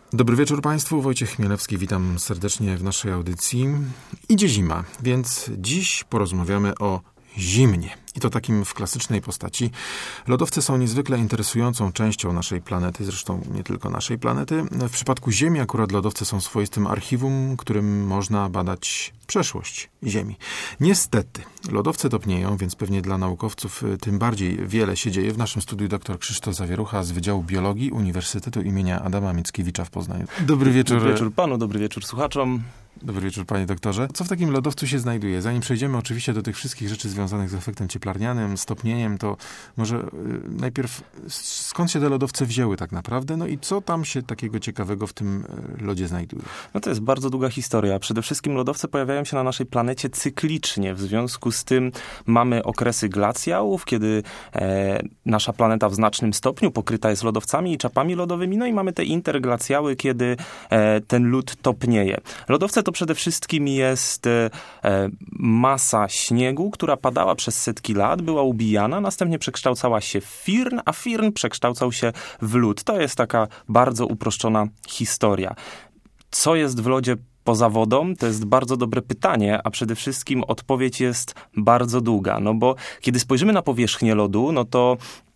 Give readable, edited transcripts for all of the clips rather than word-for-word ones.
Dobry wieczór Państwu, Wojciech Chmielewski, witam serdecznie w naszej audycji. Idzie zima, więc dziś porozmawiamy o zimnie. I to takim w klasycznej postaci. Lodowce są niezwykle interesującą częścią naszej planety, zresztą nie tylko naszej planety. W przypadku Ziemi akurat lodowce są swoistym archiwum, którym można badać przeszłość Ziemi. Niestety, lodowce topnieją, więc pewnie dla naukowców tym bardziej wiele się dzieje. W naszym studiu dr Krzysztof Zawierucha z Wydziału Biologii Uniwersytetu imienia Adama Mickiewicza w Poznaniu. Dobry wieczór. Dobry wieczór panu, dobry wieczór słuchaczom. Dobry wieczór, panie doktorze. Co w takim lodowcu się znajduje? Zanim przejdziemy oczywiście do tych wszystkich rzeczy związanych z efektem cieplarnianym, stopnieniem, to może najpierw skąd się te lodowce wzięły tak naprawdę? No i co tam się takiego ciekawego w tym lodzie znajduje? No to jest bardzo długa historia. Przede wszystkim lodowce pojawiają się na naszej planecie cyklicznie. W związku z tym mamy okresy glacjałów, kiedy nasza planeta w znacznym stopniu pokryta jest lodowcami i czapami lodowymi. No i mamy te interglacjały, kiedy ten lód topnieje. Lodowce to przede wszystkim jest masa śniegu, która padała przez setki lat, była ubijana, następnie przekształcała się w firn, a firn przekształcał się w lód. To jest taka bardzo uproszczona historia. Co jest w lodzie poza wodą? To jest bardzo dobre pytanie, a przede wszystkim odpowiedź jest bardzo długa. No bo kiedy spojrzymy na powierzchnię lodu, no to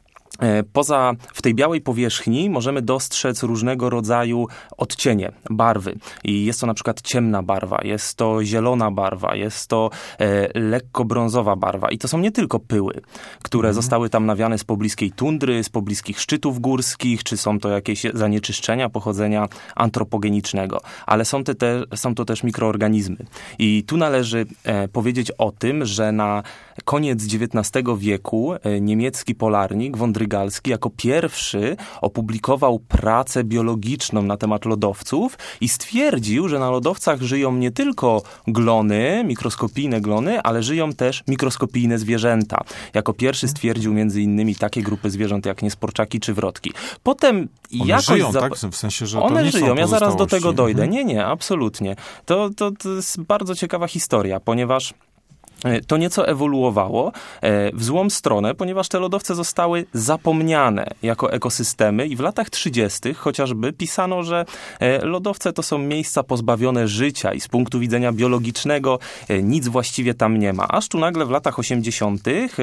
w tej białej powierzchni możemy dostrzec różnego rodzaju odcienie, barwy. I jest to na przykład ciemna barwa, jest to zielona barwa, jest to lekko brązowa barwa. I to są nie tylko pyły, które zostały tam nawiane z pobliskiej tundry, z pobliskich szczytów górskich, czy są to jakieś zanieczyszczenia pochodzenia antropogenicznego. Ale są to też mikroorganizmy. I tu należy powiedzieć o tym, że na koniec XIX wieku niemiecki polarnik von Drygalski jako pierwszy opublikował pracę biologiczną na temat lodowców i stwierdził, że na lodowcach żyją nie tylko glony, mikroskopijne glony, ale żyją też mikroskopijne zwierzęta. Jako pierwszy stwierdził między innymi takie grupy zwierząt jak niesporczaki czy wrotki. Potem one żyją, tak? W sensie, że one to nie żyją, są ja zaraz do tego dojdę. Mhm. Nie, absolutnie. To jest bardzo ciekawa historia, ponieważ to nieco ewoluowało w złą stronę, ponieważ te lodowce zostały zapomniane jako ekosystemy i w latach 30. chociażby pisano, że lodowce to są miejsca pozbawione życia i z punktu widzenia biologicznego nic właściwie tam nie ma. Aż tu nagle w latach 80.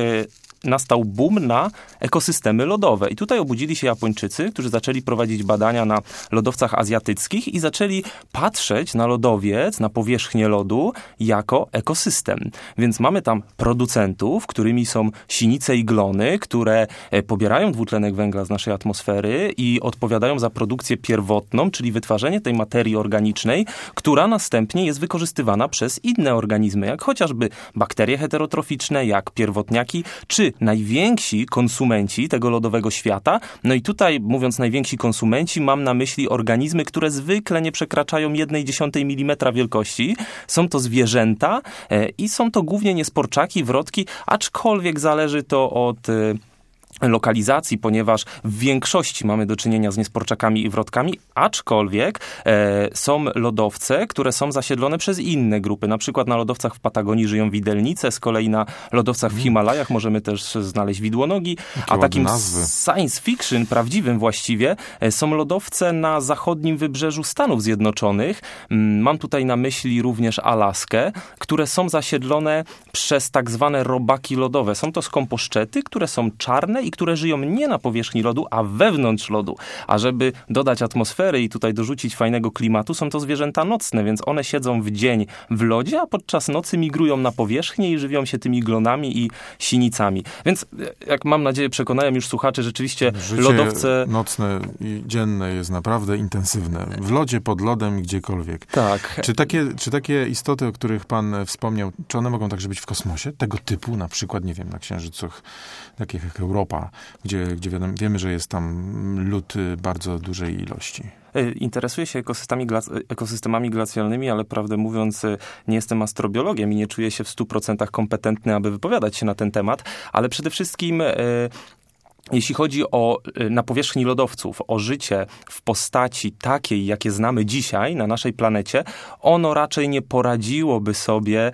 nastał boom na ekosystemy lodowe. I tutaj obudzili się Japończycy, którzy zaczęli prowadzić badania na lodowcach azjatyckich i zaczęli patrzeć na lodowiec, na powierzchnię lodu jako ekosystem. Więc mamy tam producentów, którymi są sinice i glony, które pobierają dwutlenek węgla z naszej atmosfery i odpowiadają za produkcję pierwotną, czyli wytwarzanie tej materii organicznej, która następnie jest wykorzystywana przez inne organizmy, jak chociażby bakterie heterotroficzne, jak pierwotniaki, czy najwięksi konsumenci tego lodowego świata. No i tutaj, mówiąc najwięksi konsumenci, mam na myśli organizmy, które zwykle nie przekraczają 1/10 mm wielkości. Są to zwierzęta i są to głównie niesporczaki, wrotki, aczkolwiek zależy to od lokalizacji, ponieważ w większości mamy do czynienia z niesporczakami i wrotkami, aczkolwiek są lodowce, które są zasiedlone przez inne grupy. Na przykład na lodowcach w Patagonii żyją widelnice, z kolei na lodowcach w Himalajach możemy też znaleźć widłonogi, a takim science fiction, prawdziwym właściwie, są lodowce na zachodnim wybrzeżu Stanów Zjednoczonych. Mam tutaj na myśli również Alaskę, które są zasiedlone przez tak zwane robaki lodowe. Są to skąposzczety, które są czarne i które żyją nie na powierzchni lodu, a wewnątrz lodu. A żeby dodać atmosfery i tutaj dorzucić fajnego klimatu, są to zwierzęta nocne, więc one siedzą w dzień w lodzie, a podczas nocy migrują na powierzchnię i żywią się tymi glonami i sinicami. Więc, jak mam nadzieję przekonałem już słuchaczy, rzeczywiście życie lodowce nocne i dzienne jest naprawdę intensywne. W lodzie, pod lodem, gdziekolwiek. Tak. Czy takie istoty, o których pan wspomniał, czy one mogą także być w kosmosie? Tego typu, na przykład, nie wiem, na Księżycach, takich jak Europa, gdzie wiemy, że jest tam lód bardzo dużej ilości. Interesuję się ekosystemami glacjalnymi, ale prawdę mówiąc nie jestem astrobiologiem i nie czuję się w 100% kompetentny, aby wypowiadać się na ten temat, ale przede wszystkim jeśli chodzi na powierzchni lodowców, o życie w postaci takiej, jakie znamy dzisiaj na naszej planecie, ono raczej nie poradziłoby sobie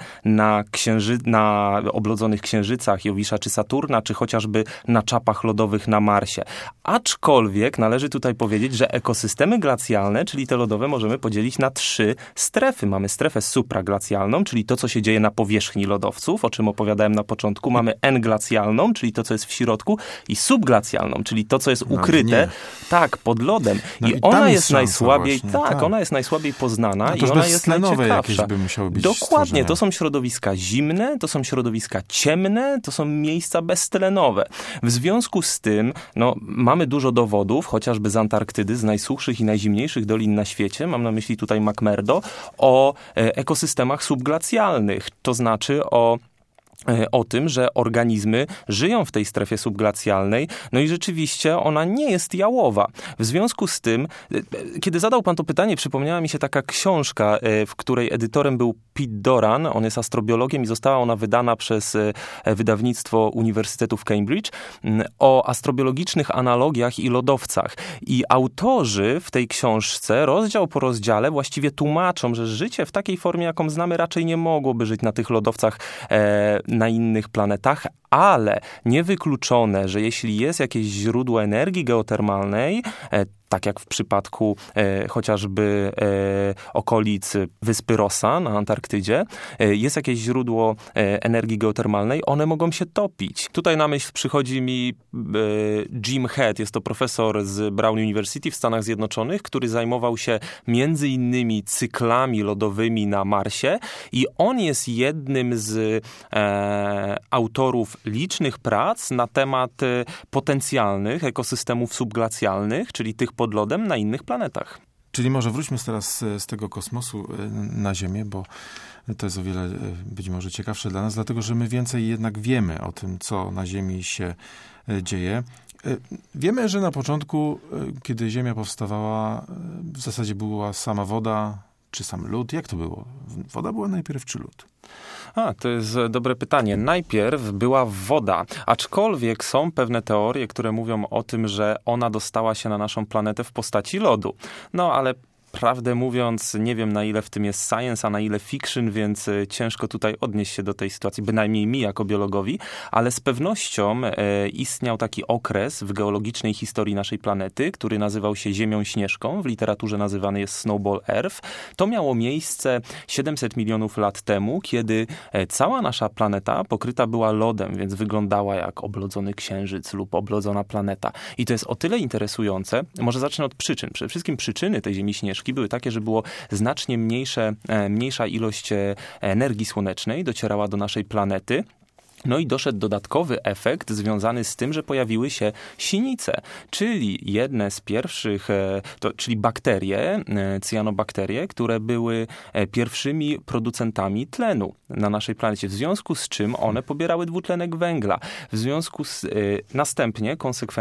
na oblodzonych księżycach Jowisza czy Saturna, czy chociażby na czapach lodowych na Marsie. Aczkolwiek należy tutaj powiedzieć, że ekosystemy glacjalne, czyli te lodowe, możemy podzielić na 3 strefy. Mamy strefę supraglacjalną, czyli to, co się dzieje na powierzchni lodowców, o czym opowiadałem na początku. Mamy englacialną, czyli to, co jest w środku, i subglacjalną, czyli to, co jest ukryte, pod lodem. No I ona jest najsłabiej, ona jest najsłabiej poznana i to ona jest najciekawsza. Jakieś by musiały być Dokładnie, stworzenia. to są środowiska zimne, to są środowiska ciemne, to są miejsca beztlenowe. W związku z tym, mamy dużo dowodów, chociażby z Antarktydy, z najsuchszych i najzimniejszych dolin na świecie, mam na myśli tutaj McMurdo, o ekosystemach subglacjalnych, to znaczy o tym, że organizmy żyją w tej strefie subglacjalnej, i rzeczywiście ona nie jest jałowa. W związku z tym, kiedy zadał pan to pytanie, przypomniała mi się taka książka, w której edytorem był Pete Doran, on jest astrobiologiem i została ona wydana przez wydawnictwo Uniwersytetu w Cambridge, o astrobiologicznych analogiach i lodowcach. I autorzy w tej książce, rozdział po rozdziale, właściwie tłumaczą, że życie w takiej formie, jaką znamy, raczej nie mogłoby żyć na tych lodowcach na innych planetach, ale niewykluczone, że jeśli jest jakieś źródło energii geotermalnej, tak jak w przypadku chociażby okolic wyspy Rossa na Antarktydzie, jest jakieś źródło energii geotermalnej, one mogą się topić. Tutaj na myśl przychodzi mi Jim Head, jest to profesor z Brown University w Stanach Zjednoczonych, który zajmował się między innymi cyklami lodowymi na Marsie i on jest jednym z autorów licznych prac na temat potencjalnych ekosystemów subglacjalnych, czyli tych pod lodem na innych planetach. Czyli może wróćmy teraz z tego kosmosu na Ziemię, bo to jest o wiele być może ciekawsze dla nas, dlatego że my więcej jednak wiemy o tym, co na Ziemi się dzieje. Wiemy, że na początku, kiedy Ziemia powstawała, w zasadzie była sama woda, czy sam lód. Jak to było? Woda była najpierw, czy lód? To jest dobre pytanie. Najpierw była woda, aczkolwiek są pewne teorie, które mówią o tym, że ona dostała się na naszą planetę w postaci lodu. Ale prawdę mówiąc, nie wiem, na ile w tym jest science, a na ile fiction, więc ciężko tutaj odnieść się do tej sytuacji, bynajmniej mi jako biologowi, ale z pewnością istniał taki okres w geologicznej historii naszej planety, który nazywał się Ziemią Śnieżką, w literaturze nazywany jest Snowball Earth. To miało miejsce 700 milionów lat temu, kiedy cała nasza planeta pokryta była lodem, więc wyglądała jak oblodzony księżyc lub oblodzona planeta. I to jest o tyle interesujące, może zacznę od przyczyn. Przede wszystkim przyczyny tej Ziemi Śnieżki były takie, że było znacznie mniejsza ilość energii słonecznej docierała do naszej planety. I doszedł dodatkowy efekt związany z tym, że pojawiły się sinice, czyli jedne z pierwszych, czyli bakterie, cyanobakterie, które były pierwszymi producentami tlenu na naszej planecie, w związku z czym one pobierały dwutlenek węgla. W związku z następnie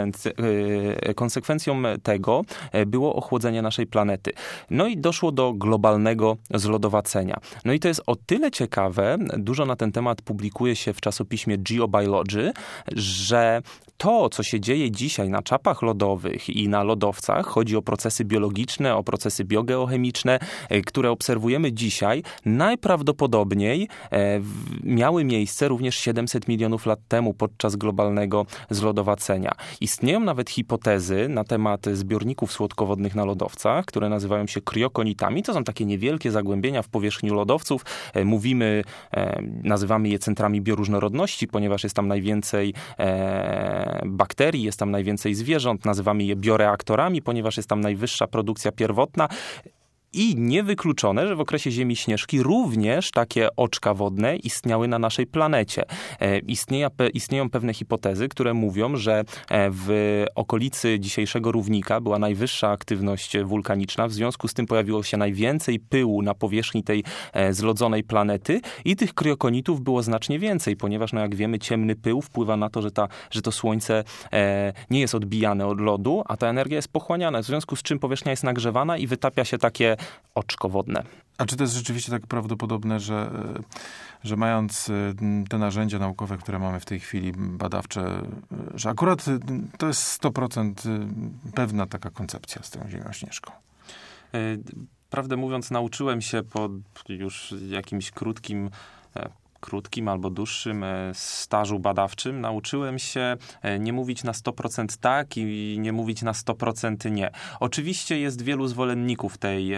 konsekwencją tego było ochłodzenie naszej planety. I doszło do globalnego zlodowacenia. I to jest o tyle ciekawe, dużo na ten temat publikuje się w czasopiśmie Geobiology, że to, co się dzieje dzisiaj na czapach lodowych i na lodowcach, chodzi o procesy biologiczne, o procesy biogeochemiczne, które obserwujemy dzisiaj, najprawdopodobniej miały miejsce również 700 milionów lat temu podczas globalnego zlodowacenia. Istnieją nawet hipotezy na temat zbiorników słodkowodnych na lodowcach, które nazywają się kriokonitami. To są takie niewielkie zagłębienia w powierzchni lodowców. Nazywamy je centrami bioróżnorodności, ponieważ jest tam najwięcej bakterii, jest tam najwięcej zwierząt, nazywamy je bioreaktorami, ponieważ jest tam najwyższa produkcja pierwotna. I niewykluczone, że w okresie Ziemi Śnieżki również takie oczka wodne istniały na naszej planecie. Istnieją pewne hipotezy, które mówią, że w okolicy dzisiejszego równika była najwyższa aktywność wulkaniczna, w związku z tym pojawiło się najwięcej pyłu na powierzchni tej zlodzonej planety i tych kryokonitów było znacznie więcej, ponieważ jak wiemy, ciemny pył wpływa na to, że to Słońce nie jest odbijane od lodu, a ta energia jest pochłaniana, w związku z czym powierzchnia jest nagrzewana i wytapia się takie oczko wodne. A czy to jest rzeczywiście tak prawdopodobne, że mając te narzędzia naukowe, które mamy w tej chwili, badawcze, że akurat to jest 100% pewna taka koncepcja z tą Ziemią Śnieżką? Prawdę mówiąc, nauczyłem się po już jakimś krótkim albo dłuższym stażu badawczym, nauczyłem się nie mówić na 100% tak i nie mówić na 100% nie. Oczywiście jest wielu zwolenników tej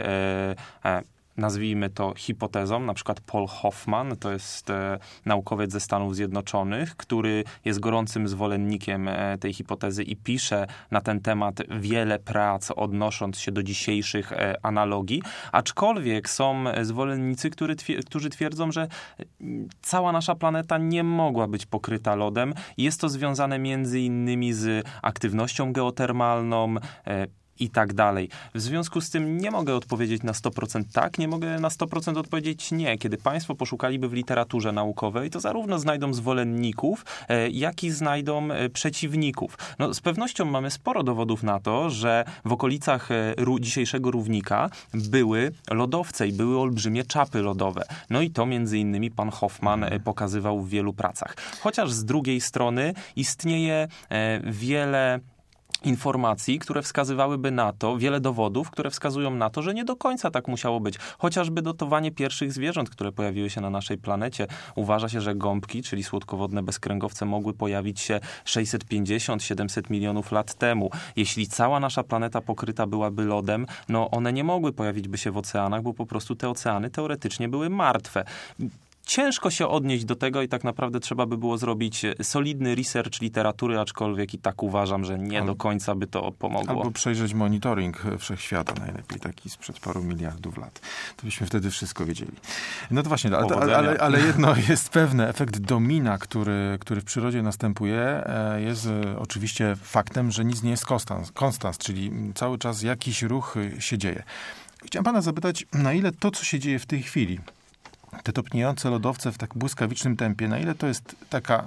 nazwijmy to hipotezą, na przykład Paul Hoffman, to jest naukowiec ze Stanów Zjednoczonych, który jest gorącym zwolennikiem tej hipotezy i pisze na ten temat wiele prac, odnosząc się do dzisiejszych analogii, aczkolwiek są zwolennicy, którzy twierdzą, że cała nasza planeta nie mogła być pokryta lodem. Jest to związane między innymi z aktywnością geotermalną, i tak dalej. W związku z tym nie mogę odpowiedzieć na 100% tak, nie mogę na 100% odpowiedzieć nie. Kiedy państwo poszukaliby w literaturze naukowej, to zarówno znajdą zwolenników, jak i znajdą przeciwników. No, z pewnością mamy sporo dowodów na to, że w okolicach dzisiejszego równika były lodowce i były olbrzymie czapy lodowe. No i to między innymi pan Hoffman pokazywał w wielu pracach. Chociaż z drugiej strony istnieje wiele informacji, które wskazywałyby na to, wiele dowodów, które wskazują na to, że nie do końca tak musiało być. Chociażby dotowanie pierwszych zwierząt, które pojawiły się na naszej planecie. Uważa się, że gąbki, czyli słodkowodne bezkręgowce, mogły pojawić się 650-700 milionów lat temu. Jeśli cała nasza planeta pokryta byłaby lodem, no one nie mogły pojawić by się w oceanach, bo po prostu te oceany teoretycznie były martwe. Ciężko się odnieść do tego i tak naprawdę trzeba by było zrobić solidny research literatury, aczkolwiek i tak uważam, że nie do końca by to pomogło. Albo przejrzeć monitoring wszechświata, najlepiej taki sprzed paru miliardów lat. To byśmy wtedy wszystko wiedzieli. No to właśnie, ale jedno jest pewne, efekt domina, który w przyrodzie następuje, jest oczywiście faktem, że nic nie jest konstans, czyli cały czas jakiś ruch się dzieje. Chciałem pana zapytać, na ile to, co się dzieje w tej chwili, te topniejące lodowce w tak błyskawicznym tempie, na ile to jest taka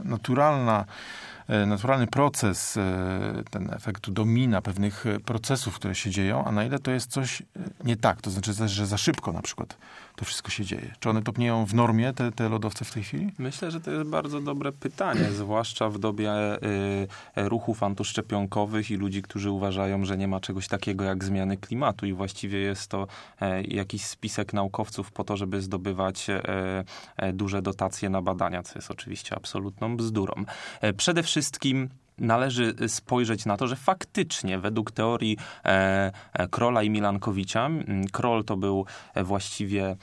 naturalny proces, ten efekt domina pewnych procesów, które się dzieją, a na ile to jest coś nie tak, to znaczy, że za szybko na przykład to wszystko się dzieje. Czy one topnieją w normie, te lodowce w tej chwili? Myślę, że to jest bardzo dobre pytanie, zwłaszcza w dobie ruchów antyszczepionkowych i ludzi, którzy uważają, że nie ma czegoś takiego jak zmiany klimatu i właściwie jest to jakiś spisek naukowców po to, żeby zdobywać duże dotacje na badania, co jest oczywiście absolutną bzdurą. Przede wszystkim należy spojrzeć na to, że faktycznie według teorii Krolla i Milankowicza, Kroll to był właściwie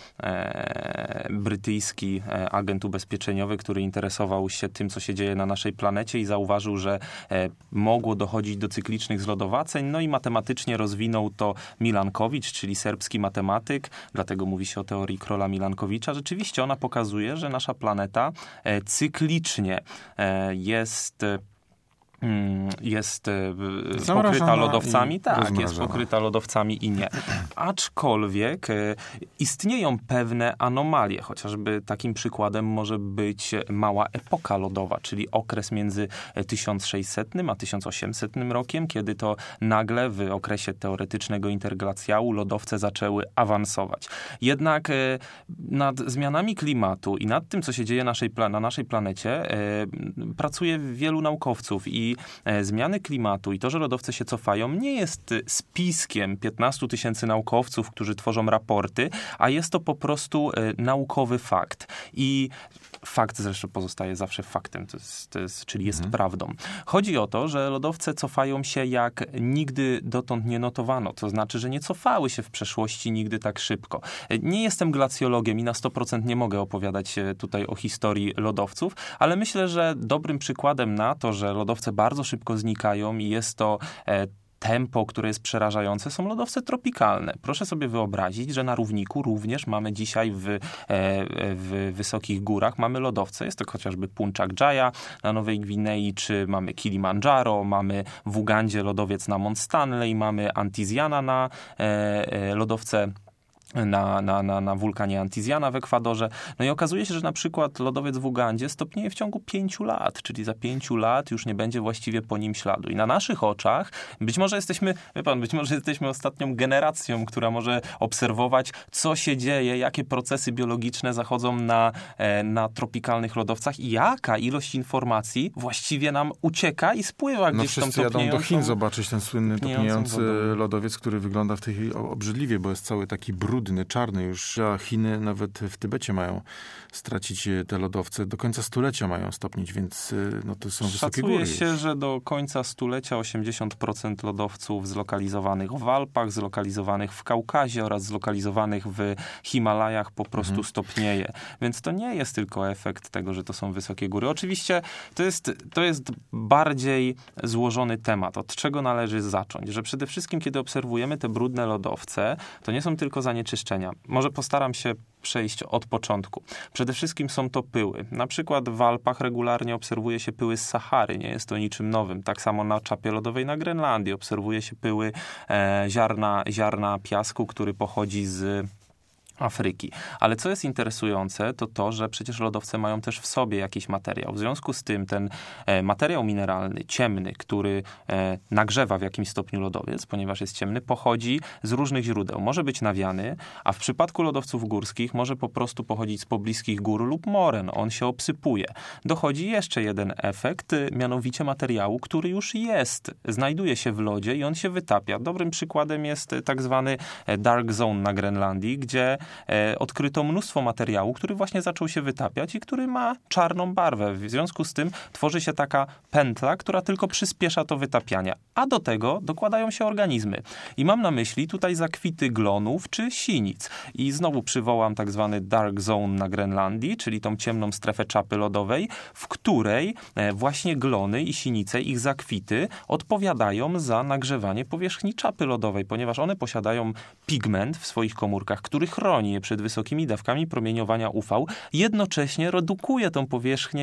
brytyjski agent ubezpieczeniowy, który interesował się tym, co się dzieje na naszej planecie i zauważył, że mogło dochodzić do cyklicznych zlodowaceń, no i matematycznie rozwinął to Milankowicz, czyli serbski matematyk, dlatego mówi się o teorii Krolla-Milankowicza. Rzeczywiście ona pokazuje, że nasza planeta cyklicznie jest pokryta lodowcami, tak, jest pokryta lodowcami i nie. Aczkolwiek istnieją pewne anomalie, chociażby takim przykładem może być mała epoka lodowa, czyli okres między 1600 a 1800 rokiem, kiedy to nagle w okresie teoretycznego interglacjału lodowce zaczęły awansować. Jednak nad zmianami klimatu i nad tym, co się dzieje na naszej planecie, pracuje wielu naukowców i zmiany klimatu i to, że lodowce się cofają, nie jest spiskiem 15 000 naukowców, którzy tworzą raporty, a jest to po prostu naukowy fakt. I fakt zresztą pozostaje zawsze faktem, czyli jest prawdą. Chodzi o to, że lodowce cofają się jak nigdy dotąd nie notowano. To znaczy, że nie cofały się w przeszłości nigdy tak szybko. Nie jestem glacjologiem i na 100% nie mogę opowiadać tutaj o historii lodowców, ale myślę, że dobrym przykładem na to, że lodowce bardzo szybko znikają i jest to tempo, które jest przerażające, są lodowce tropikalne. Proszę sobie wyobrazić, że na równiku również mamy dzisiaj w wysokich górach mamy lodowce. Jest to chociażby Puncak Jaya na Nowej Gwinei, czy mamy Kilimandżaro, mamy w Ugandzie lodowiec na Mount Stanley, mamy Antizjana na lodowce na wulkanie Antizjana w Ekwadorze. No i okazuje się, że na przykład lodowiec w Ugandzie stopnieje w ciągu 5 lat, czyli za 5 lat już nie będzie właściwie po nim śladu. I na naszych oczach być może jesteśmy ostatnią generacją, która może obserwować, co się dzieje, jakie procesy biologiczne zachodzą na tropikalnych lodowcach i jaka ilość informacji właściwie nam ucieka i spływa gdzieś w tą wszyscy jadą do Chin zobaczyć ten słynny topniejący lodowiec, który wygląda w tej chwili obrzydliwie, bo jest cały taki brudny, czarny już. A Chiny nawet w Tybecie mają stracić te lodowce. Do końca stulecia mają stopnieć, więc to są wysokie góry. Szacuje się, że do końca stulecia 80% lodowców zlokalizowanych w Alpach, zlokalizowanych w Kaukazie oraz zlokalizowanych w Himalajach po prostu stopnieje. Więc to nie jest tylko efekt tego, że to są wysokie góry. Oczywiście to jest bardziej złożony temat. Od czego należy zacząć? Że przede wszystkim, kiedy obserwujemy te brudne lodowce, to nie są tylko zanieczyszczenia. Może postaram się przejść od początku. Przede wszystkim są to pyły. Na przykład w Alpach regularnie obserwuje się pyły z Sahary. Nie jest to niczym nowym. Tak samo na czapie lodowej na Grenlandii obserwuje się pyły ziarna piasku, który pochodzi z Afryki. Ale co jest interesujące, to to, że przecież lodowce mają też w sobie jakiś materiał. W związku z tym ten materiał mineralny, ciemny, który nagrzewa w jakimś stopniu lodowiec, ponieważ jest ciemny, pochodzi z różnych źródeł. Może być nawiany, a w przypadku lodowców górskich może po prostu pochodzić z pobliskich gór lub moren. On się obsypuje. Dochodzi jeszcze jeden efekt, mianowicie materiału, który już jest. Znajduje się w lodzie i on się wytapia. Dobrym przykładem jest tak zwany dark zone na Grenlandii, gdzie odkryto mnóstwo materiału, który właśnie zaczął się wytapiać i który ma czarną barwę. W związku z tym tworzy się taka pętla, która tylko przyspiesza to wytapianie. A do tego dokładają się organizmy. I mam na myśli tutaj zakwity glonów czy sinic. I znowu przywołam tak zwany dark zone na Grenlandii, czyli tą ciemną strefę czapy lodowej, w której właśnie glony i sinice, ich zakwity odpowiadają za nagrzewanie powierzchni czapy lodowej, ponieważ one posiadają pigment w swoich komórkach, który chroni je przed wysokimi dawkami promieniowania UV, jednocześnie redukuje tą powierzchnię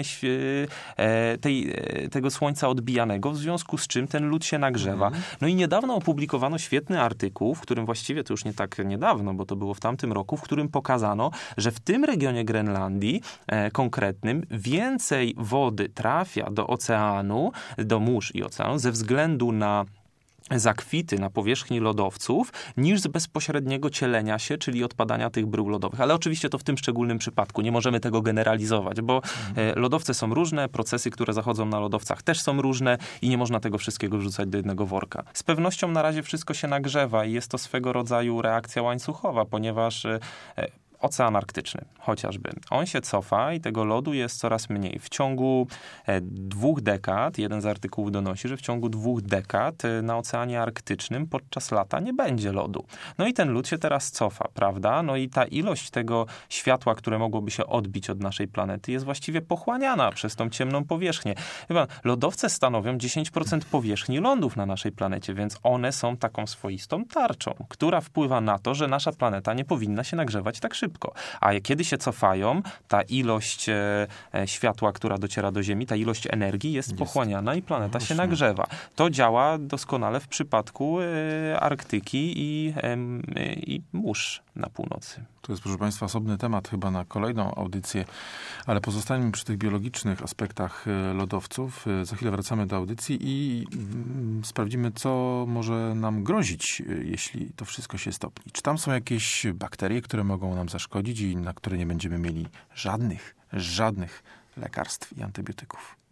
tego słońca odbijanego, w związku z czym ten lód się nagrzewa. No i niedawno opublikowano świetny artykuł, w którym właściwie to już nie tak niedawno, bo to było w tamtym roku, w którym pokazano, że w tym regionie Grenlandii konkretnym więcej wody trafia do oceanu, do mórz i oceanu ze względu na zakwity na powierzchni lodowców, niż z bezpośredniego cielenia się, czyli odpadania tych brył lodowych. Ale oczywiście to w tym szczególnym przypadku. Nie możemy tego generalizować, bo lodowce są różne, procesy, które zachodzą na lodowcach też są różne i nie można tego wszystkiego wrzucać do jednego worka. Z pewnością na razie wszystko się nagrzewa i jest to swego rodzaju reakcja łańcuchowa, ponieważ Ocean Arktyczny chociażby. On się cofa i tego lodu jest coraz mniej. W ciągu 2 dekad, jeden z artykułów donosi, że w ciągu 2 dekad na Oceanie Arktycznym podczas lata nie będzie lodu. No i ten lód się teraz cofa, prawda? No i ta ilość tego światła, które mogłoby się odbić od naszej planety, jest właściwie pochłaniana przez tą ciemną powierzchnię. Chyba lodowce stanowią 10% powierzchni lądów na naszej planecie, więc one są taką swoistą tarczą, która wpływa na to, że nasza planeta nie powinna się nagrzewać tak szybko. A kiedy się cofają, ta ilość światła, która dociera do Ziemi, ta ilość energii jest pochłaniana i planeta się nagrzewa. To działa doskonale w przypadku Arktyki i mórz na północy. To jest, proszę Państwa, osobny temat chyba na kolejną audycję, ale pozostańmy przy tych biologicznych aspektach lodowców. Za chwilę wracamy do audycji i sprawdzimy, co może nam grozić, jeśli to wszystko się stopni. Czy tam są jakieś bakterie, które mogą nam zaszkodzić i na które nie będziemy mieli żadnych lekarstw i antybiotyków?